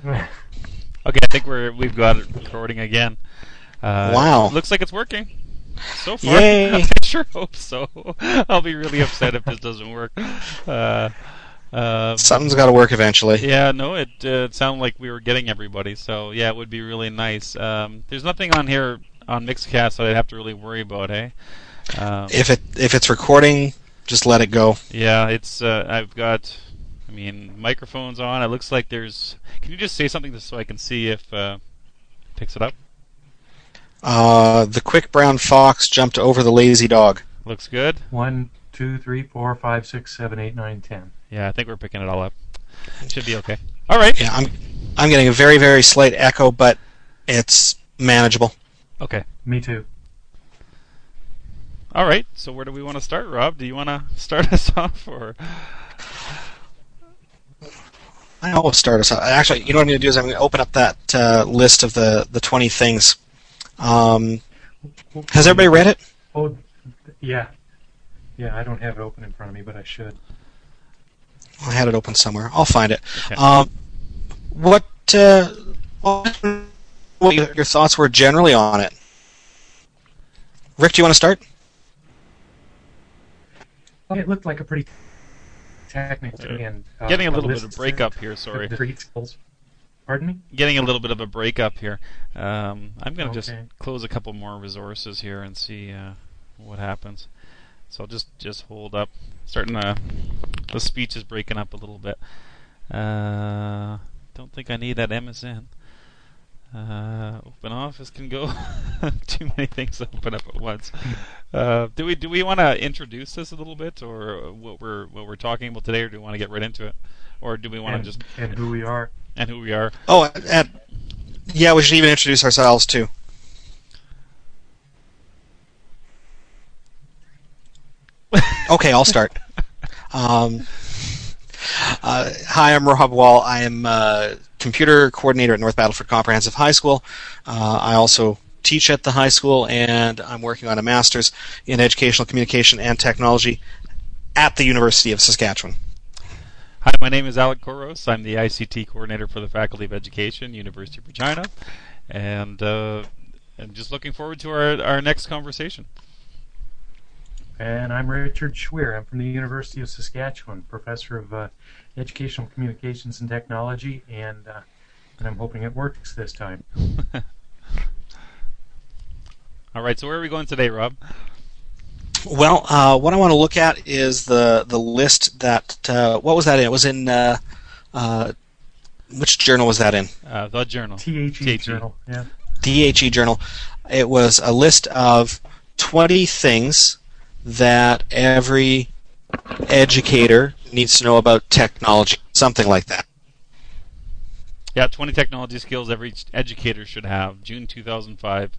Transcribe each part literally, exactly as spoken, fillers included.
Okay, I think we're we've got it recording again. Uh, wow. Looks like it's working so far. Yay. I sure hope so. I'll be really upset if this doesn't work. Uh, uh, Something's got to work eventually. Yeah, no, it, uh, it sounded like we were getting everybody, so yeah, it would be really nice. Um, there's nothing on here on Mixcast that I'd have to really worry about, eh? Um, if it if it's recording, just let it go. Yeah, it's. Uh, I've got. I mean, microphones on. It looks like there's. Can you just say something just so I can see if uh, it picks it up? Uh, the quick brown fox jumped over the lazy dog. Looks good. One, two, three, four, five, six, seven, eight, nine, ten. Yeah, I think we're picking it all up. Should be okay. All right. Yeah, I'm I'm getting a very very slight echo, but it's manageable. Okay. Me too. All right. So where do we want to start, Rob? Do you want to start us off, or? I always start us off. Actually, you know what I'm going to do is I'm going to open up that uh, list of the, the twenty things. Um, has everybody read it? Oh, yeah. Yeah, I don't have it open in front of me, but I should. I had it open somewhere. I'll find it. Okay. Um, what, uh, what your, your thoughts were generally on it? Rick, do you want to start? It looked like a pretty technical and uh, Getting a little a bit of breakup here, sorry. Skills. Pardon me? Getting a little bit of a breakup here. Um, I'm going to Okay. just close a couple more resources here and see uh, what happens. So I'll just, just hold up. Starting to, the speech is breaking up a little bit. Uh, don't think I need that M S N. Uh, open Office can go. Too many things to open up at once. Uh, do we do we want to introduce this a little bit, or what we're what we're talking about today, or do we want to get right into it, or do we want And, to just and who we are. and who we are? Oh, and, yeah, we should even introduce ourselves, too. Okay, I'll start. Um, uh, hi, I'm Rob Wall. I am uh, computer coordinator at North Battleford Comprehensive High School. Uh, I also teach at the high school, and I'm working on a master's in educational communication and technology at the University of Saskatchewan. Hi, my name is Alec Koros. I'm the I C T coordinator for the Faculty of Education, University of Regina, and uh, I'm just looking forward to our our next conversation. And I'm Richard Schweer. I'm from the University of Saskatchewan, professor of uh, educational communications and technology, and uh, and I'm hoping it works this time. All right, so where are we going today, Rob? Well, uh, what I want to look at is the the list that uh, what was that in? It was in uh, uh, which journal was that in? Uh, the Journal. T H E Journal, yeah. D H E Journal. It was a list of twenty things that every educator needs to know about technology, something like that. Yeah, twenty technology skills every educator should have. June two thousand five.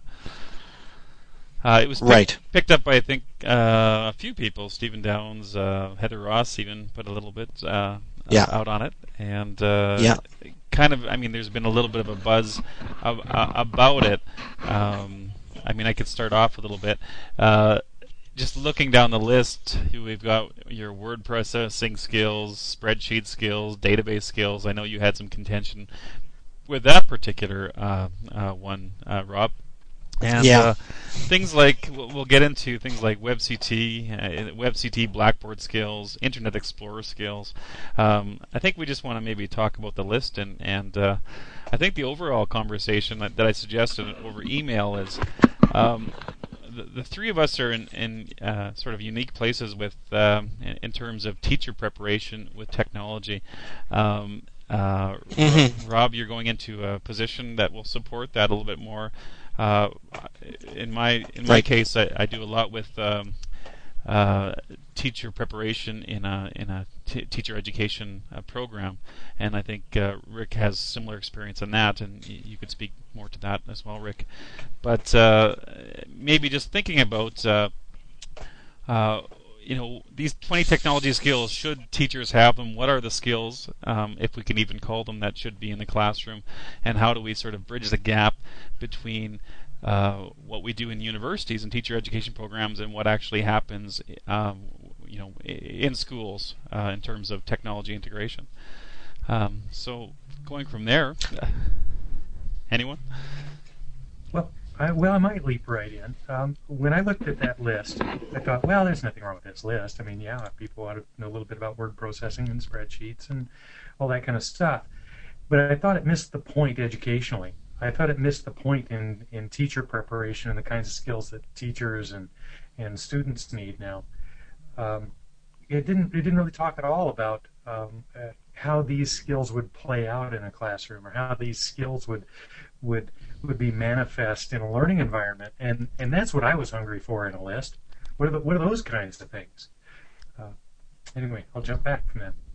Uh, it was picked, Right. picked up by, I think, uh, a few people. Stephen Downs, uh, Heather Ross even put a little bit uh, Yeah. out on it. And uh, Yeah. kind of, I mean, there's been a little bit of a buzz of, uh, about it. Um, I mean, I could start off a little bit. Uh, just looking down the list, we've got your word processing skills, spreadsheet skills, database skills. I know you had some contention with that particular uh, uh, one, uh, Rob. And Yeah. uh, things like, we'll, we'll get into things like WebCT, uh, WebCT Blackboard skills, Internet Explorer skills. Um, I think we just want to maybe talk about the list, and, and uh, I think the overall conversation that, that I suggested over email is um, the, the three of us are in, in uh, sort of unique places with um, in, in terms of teacher preparation with technology. Um, uh, Mhm. Rob, you're going into a position that will support that a little bit more. Uh, in my in my Right. case, I, I do a lot with um, uh, teacher preparation in a in a t- teacher education uh, program, and I think uh, Rick has similar experience in that, and y- you could speak more to that as well, Rick. But uh, maybe just thinking about uh, uh, you know, these twenty technology skills, should teachers have them? What are the skills, um, if we can even call them, that should be in the classroom? And how do we sort of bridge the gap between uh, what we do in universities and teacher education programs and what actually happens, um, you know, in schools uh, in terms of technology integration? Um, so going from there, anyone? Well, I, well, I might leap right in. Um, when I looked at that list, I thought, well, there's nothing wrong with this list. I mean, yeah, people ought to know a little bit about word processing and spreadsheets and all that kind of stuff. But I thought it missed the point educationally. I thought it missed the point in, in teacher preparation and the kinds of skills that teachers and, and students need now. Um, it didn't it didn't really talk at all about um, uh, how these skills would play out in a classroom or how these skills would would would be manifest in a learning environment, and and that's what I was hungry for in a list. What are the, what are those kinds of things? Uh, anyway, I'll jump back from that.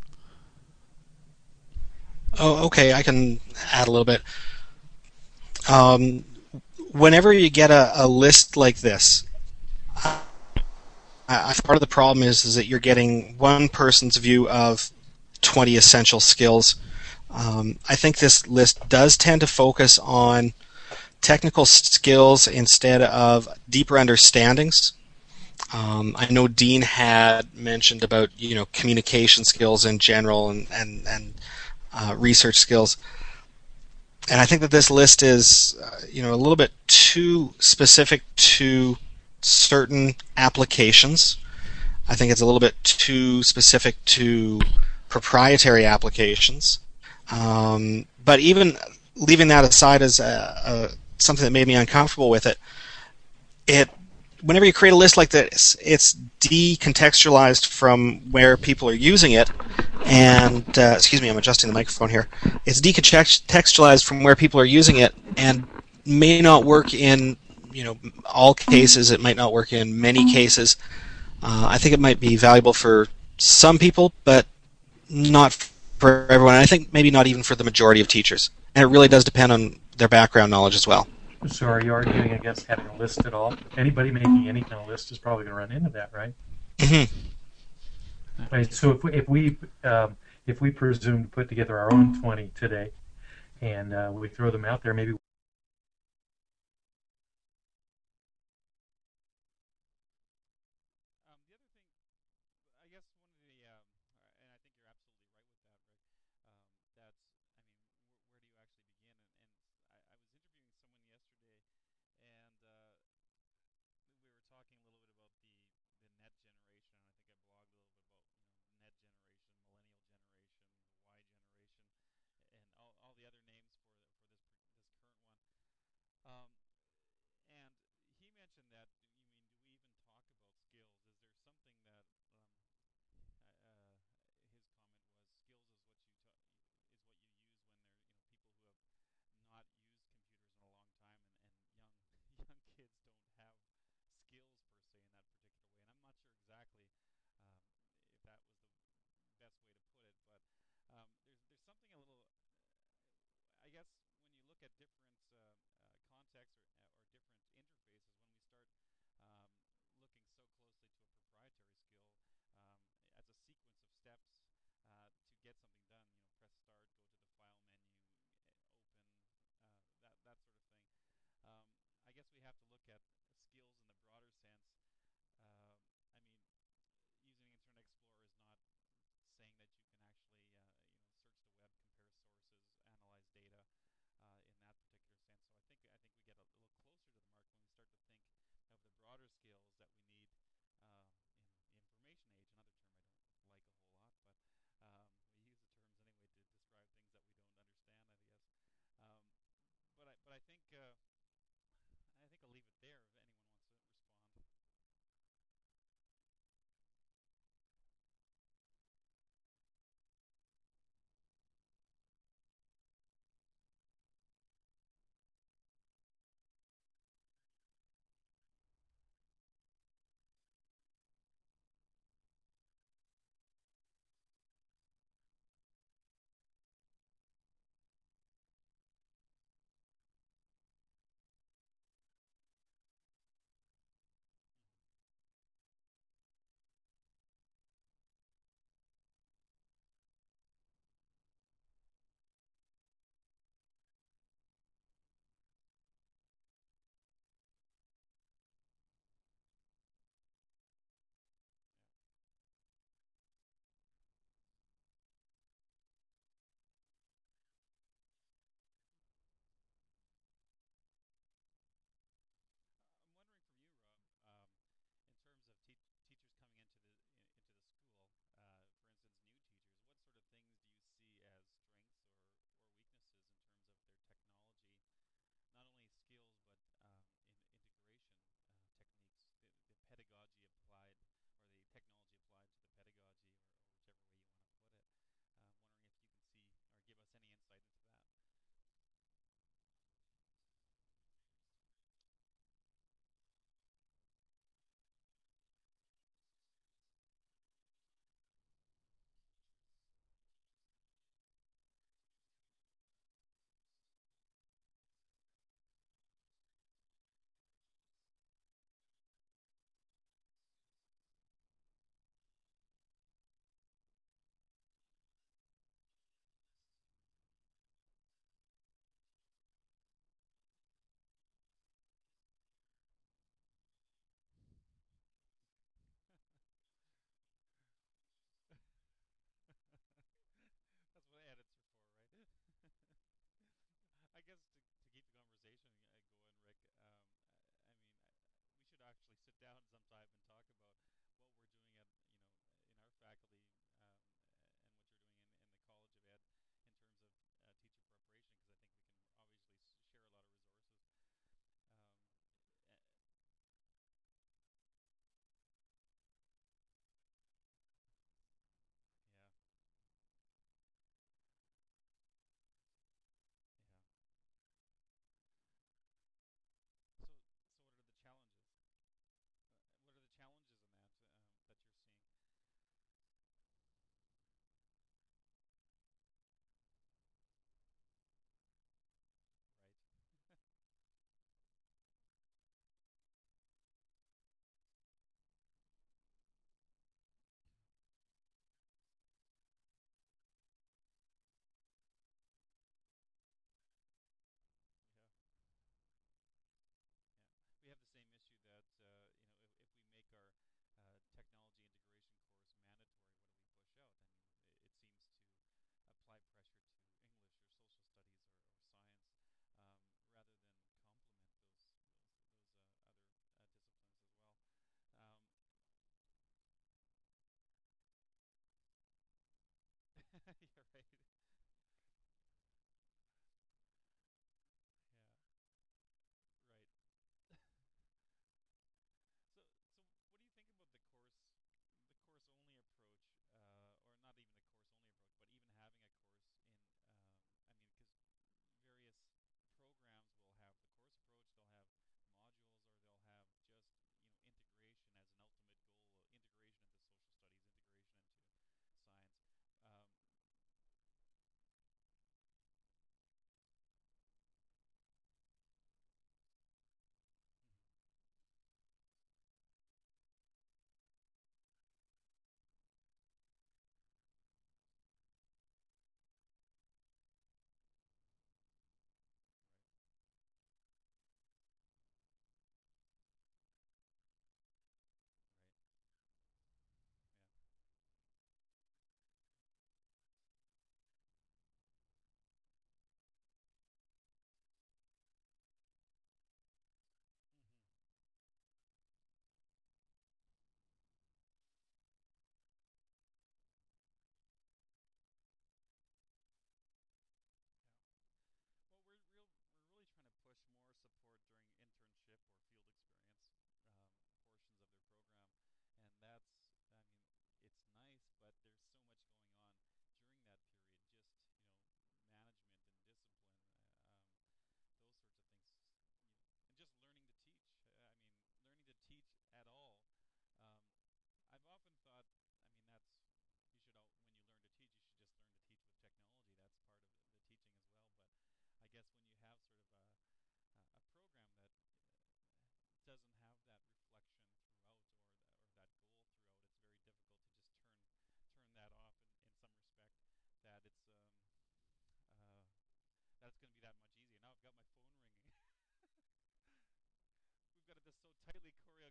Oh, okay. I can add a little bit. Um, whenever you get a, a list like this, I, I, part of the problem is is that you're getting one person's view of twenty essential skills. Um, I think this list does tend to focus on technical skills instead of deeper understandings. Um, I know Dean had mentioned about you know communication skills in general and and and uh, research skills, and I think that this list is uh, you know a little bit too specific to certain applications. I think it's a little bit too specific to proprietary applications. Um, but even leaving that aside as a, a, something that made me uncomfortable with it, it whenever you create a list like this, it's decontextualized from where people are using it, and uh, excuse me, I'm adjusting the microphone here. It's decontextualized from where people are using it, and may not work in you know all cases. It might not work in many cases. Uh, I think it might be valuable for some people, but not for everyone. I think maybe not even for the majority of teachers. And it really does depend on their background knowledge as well. So are you arguing against having a list at all? Anybody making any kind of list is probably going to run into that, right? Mm-hmm. Right, so if we if we, um, if we presume to put together our own twenty today, and uh, we throw them out there, maybe. Um, the other thing, I guess one of the, um, and I think you're absolutely right with that, Rick. Um, that's, I mean, wh- where do you actually begin? And, and I, I was interviewing someone yesterday, and uh, we were talking a little bit about the the net generation, and I think I blogged a little bit about you know net generation, millennial generation, the Y generation, and all, all the other names for the, for this this current one. Um, and he mentioned that. You mean, do we even talk about skills? Is there something that um, uh, his comment was skills is what you ta- is what you use when they're you know people who have not used computers in a long time, and, and young young kids don't have skills per se in that particular way. And I'm not sure exactly um, if that was the best way to put it, but um, there's there's something a little. I guess when you look at different uh, uh, contexts or, uh, or different interfaces, when we start um, looking so closely to a proprietary skill um, as a sequence of steps uh, to get something done, you know, press start, go to the file menu, open, uh, that that sort of thing. Um, I guess we have to look at skills in the broader sense. Uh, I mean, using Internet Explorer is not saying that you can actually, uh, you know, search the web, compare sources, analyze data uh, in that particular sense. So I think I think we get a little closer to the mark when we start to think of the broader skills that we need um, in the information age. Another term I don't like a whole lot, but um, we use the terms anyway to describe things that we don't understand, I guess. Um, but I but I think uh, I think I'll leave it there.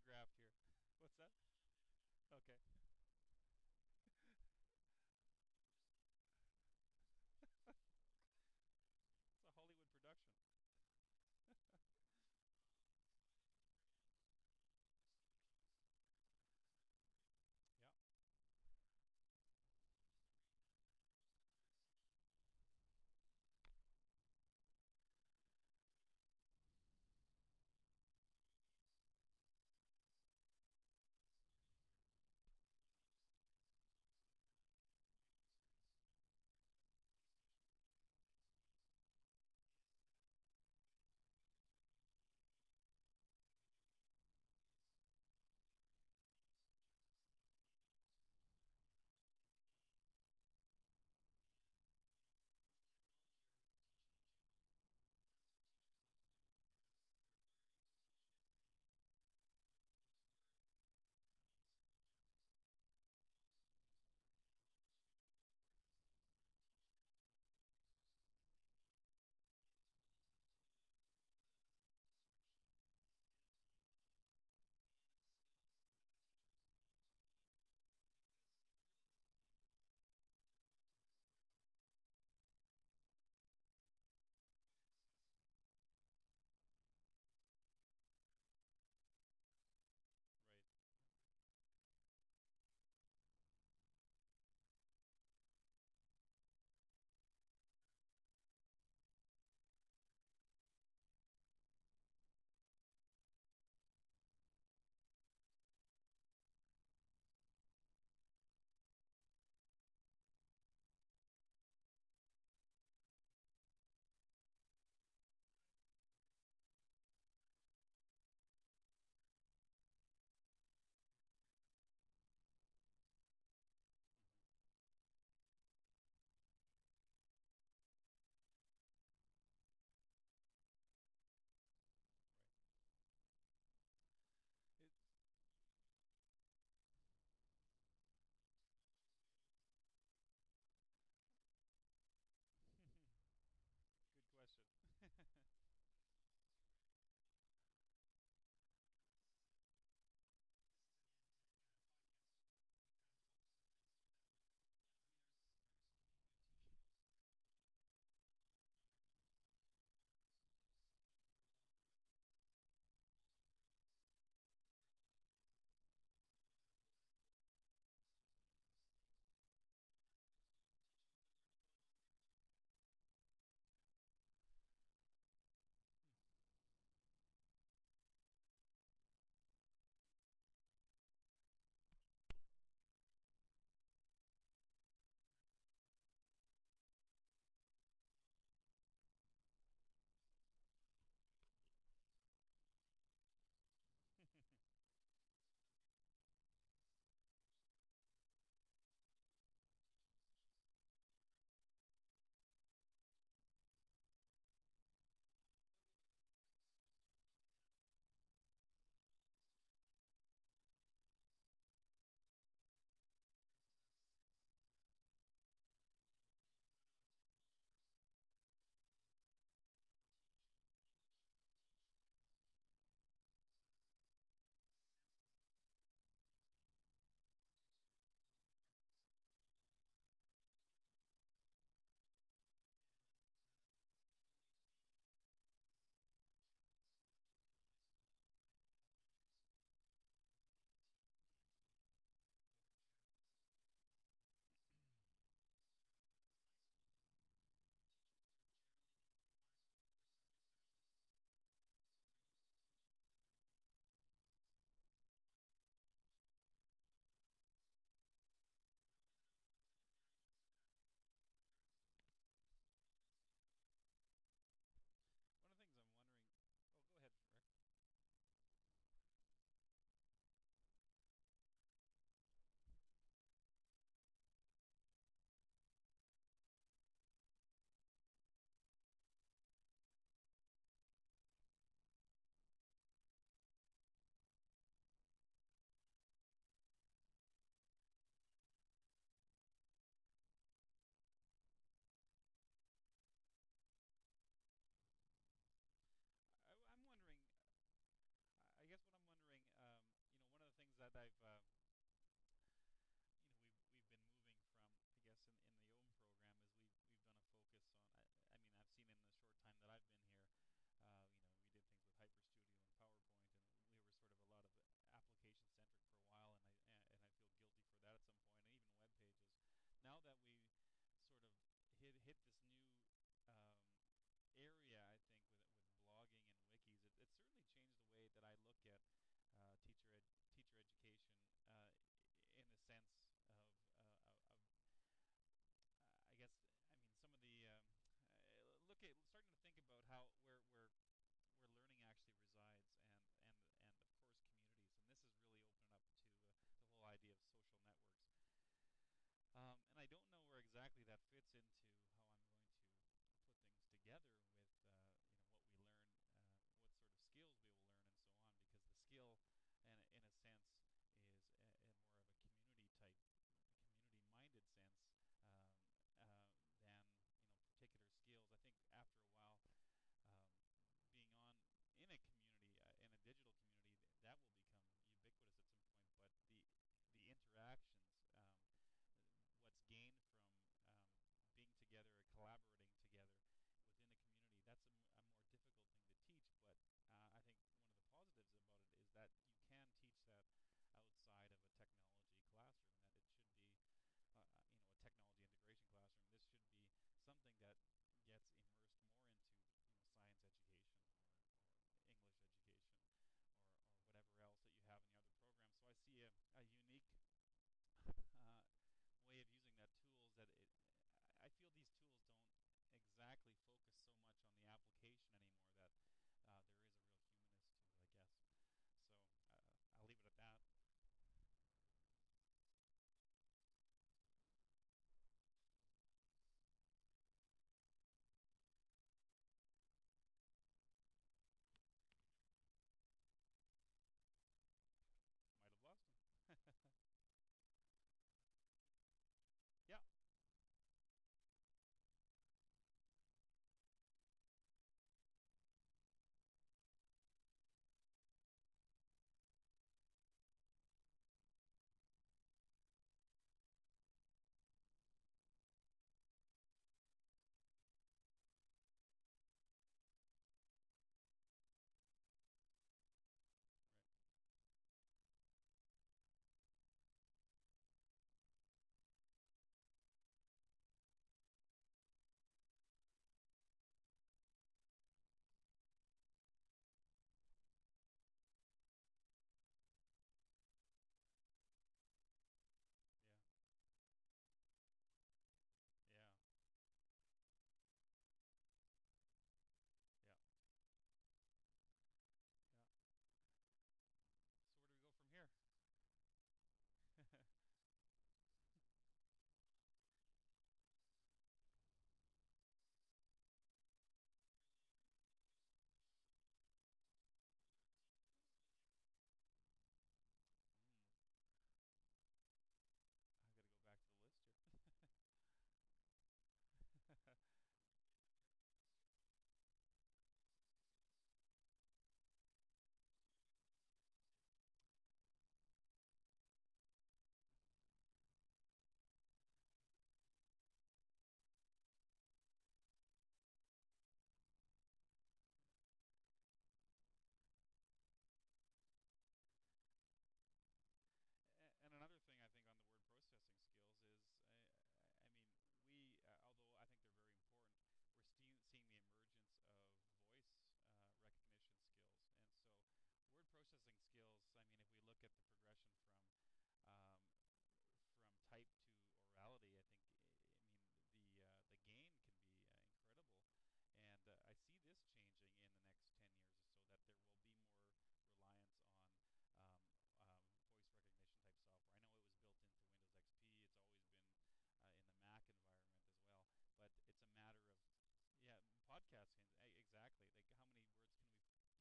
choreographed here. What's that? Okay. It's a Hollywood production. Yeah.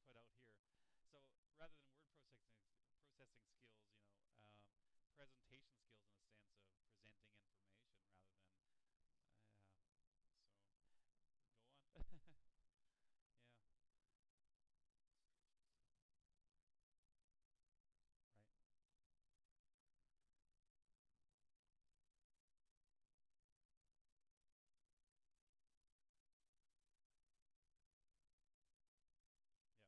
put out here. So rather than word processing processing skills, you know, um, presentation skills in the sense of presenting information rather than. Uh, so go on. Yeah. Right. Yeah.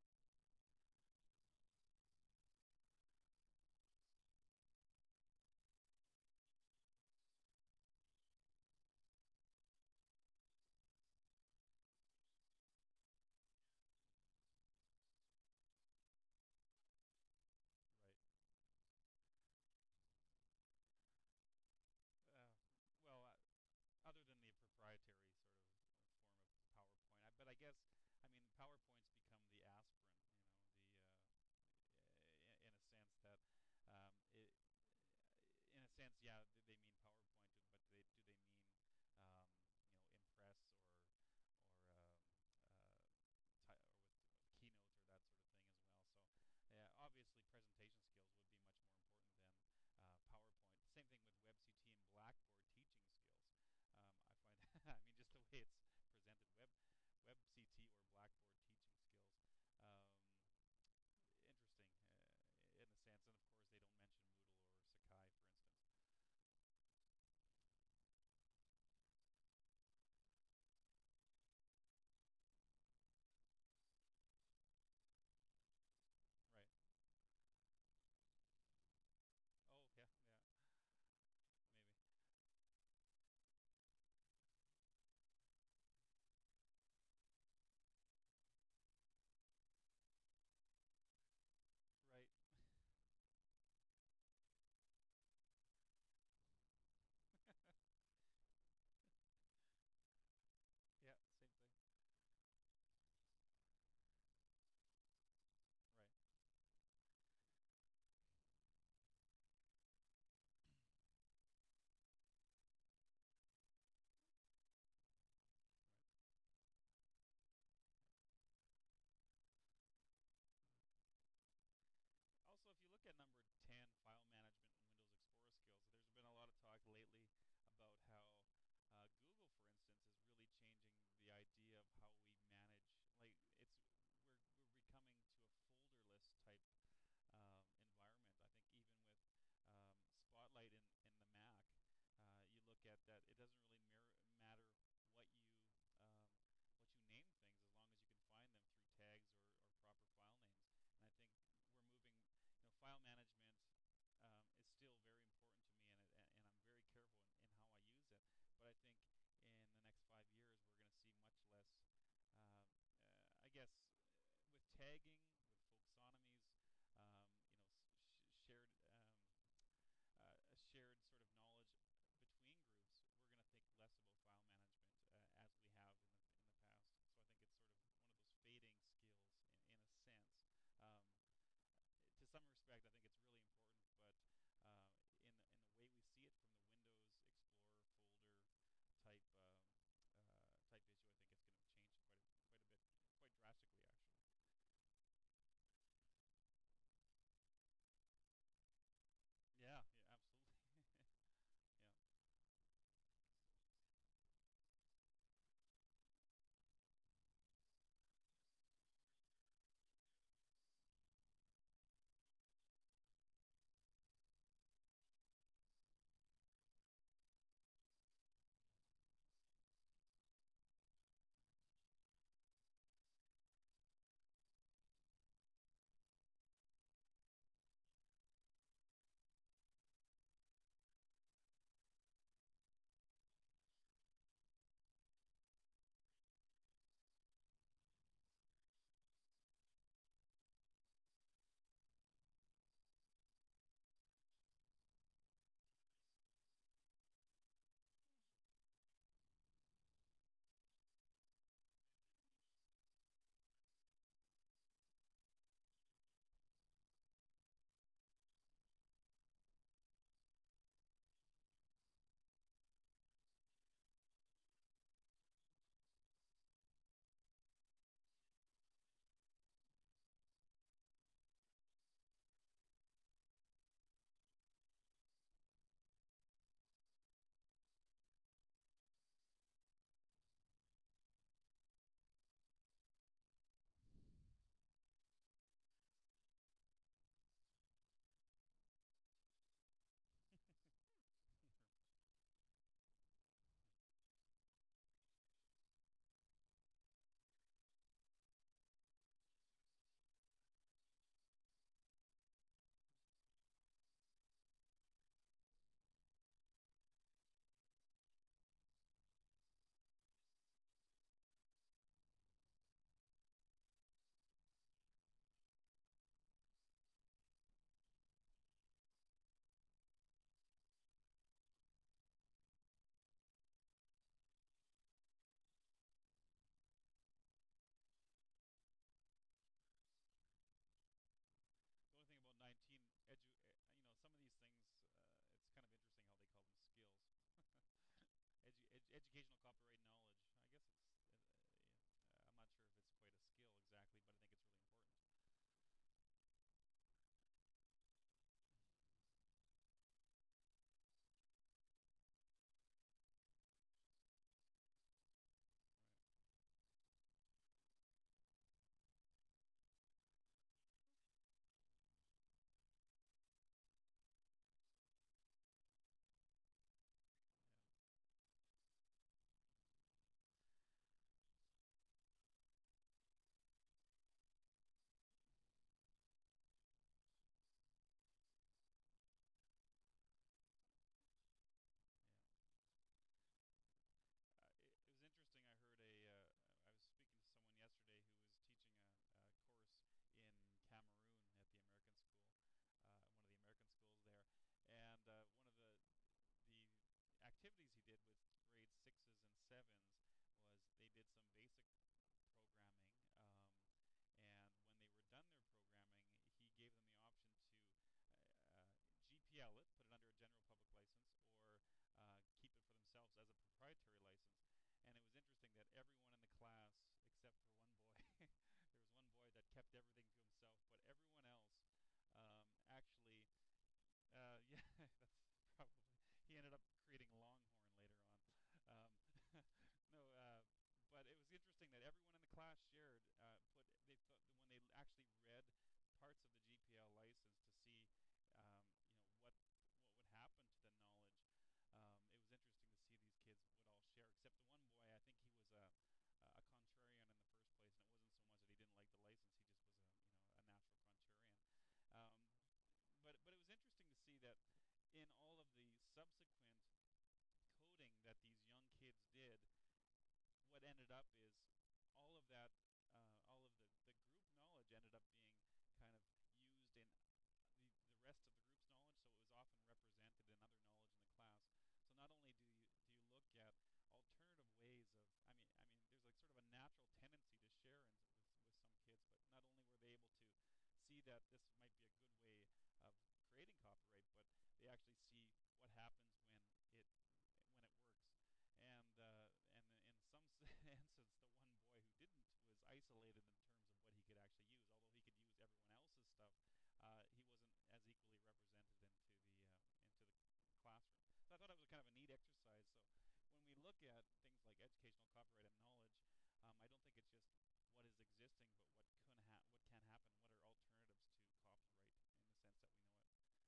up is all of that, uh, all of the, the group knowledge ended up being kind of used in the, the rest of the group's knowledge, so it was often represented in other knowledge in the class. So not only do you do you look at alternative ways of, I mean, I mean, there's like sort of a natural tendency to share in, with with some kids, but not only were they able to see that this might be a good way of creating copyright, but they actually see what happens when it when it works. And uh, and in some instance, the one boy who didn't was isolated in terms of what he could actually use. Although he could use everyone else's stuff, uh, he wasn't as equally represented into the uh, into the classroom. So I thought it was kind of a neat exercise. So when we look at things like educational copyright and knowledge, um, I don't think it's just what is existing, but what can ha- what can happen. What are alternatives to copyright in the sense that we know it?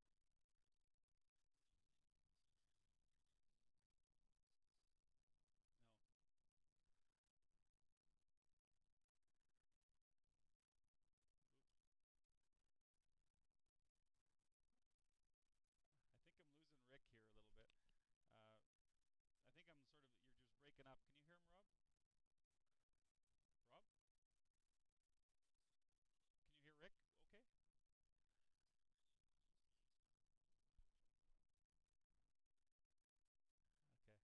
No. Oop. I think I'm losing Rick here a little bit. Uh, I think I'm sort of, you're just breaking up. Can you hear him, Rob? Rob? Can you hear Rick? Okay. Okay.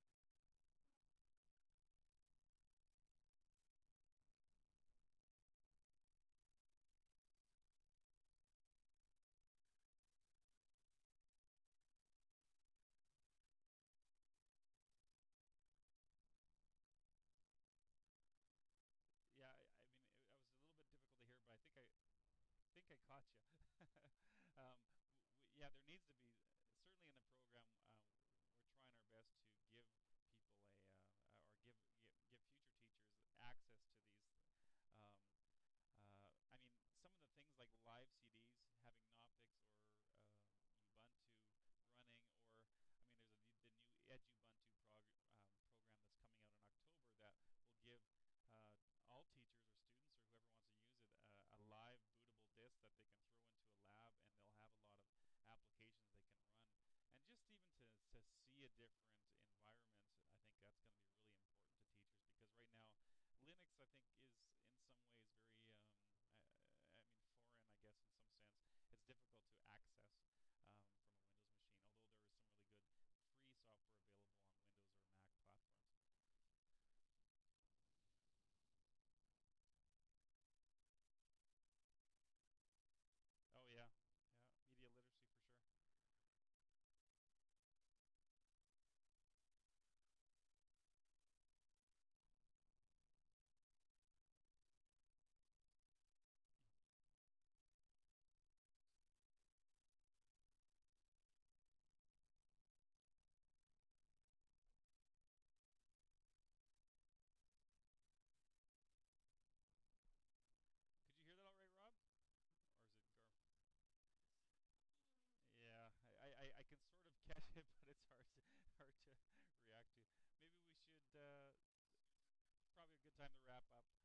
Yeah, I, I mean, it, it was a little bit difficult to hear, but I think I think I caught you. um, w- yeah, there needs to be, certainly in the program, uh, we're trying our best to give people a uh, or give, give give future teachers access to these. Um, uh, I mean, some of the things like live C Ds, having Knoppix or um, Ubuntu running, or I mean, there's a, the new Edubuntu prog- um, program that's coming out in October that will give uh, all teachers or students or whoever wants to use it uh, a live bootable disk that they can throw into a lab, and they'll have a lot of applications they can run. And just even to, to see a different environment, I think that's going to be really important to teachers, because right now Linux, I think, is in some ways very, um, I, I mean, foreign, I guess, in some sense. It's difficult to access um, from a Windows machine, although there is some really good free software available on Windows or Mac platforms. Oh yeah, yeah, media literacy for sure. Could you hear that all right, Rob? Or is it Gar? Yeah, I, I, I can sort of catch it, but it's hard to hard to react to. Maybe we should. Uh, it's probably a good time to wrap up.